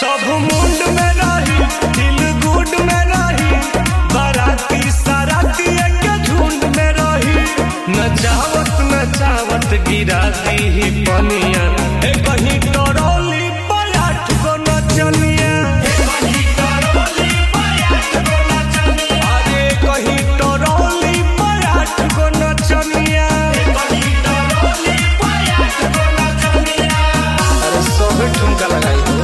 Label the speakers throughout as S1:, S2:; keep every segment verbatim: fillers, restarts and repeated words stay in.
S1: सब मुंड में रही दिल गुड में रही बाराती साराती के झुंड में रही नचावत नचावत गिरा दी ही पनिया ए कहीं टरोली पर आठ गो नचनिया अरे कहीं टरोली पर आठ गो नचनिया अरे सब ठुमका लगाई हो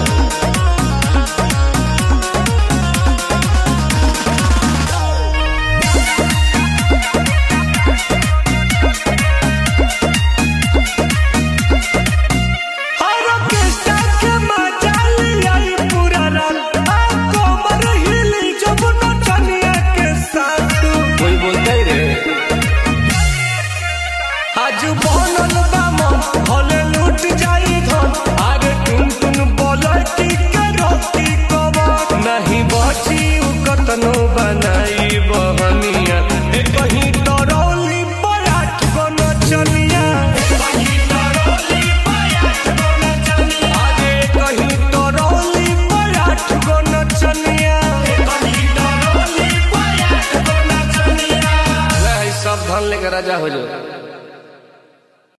S1: आज बनल बा मन भले लूट जाई धन आगे टुन टुन बोलती के रोती कबर नहीं बची उ कतनो बनाई बहनिया ए कहीं टरोली पर आठ गो नचनिया आगे कहीं टरोली पर आठ गो नचनिया सब धन लेकर राजा हो जाओ।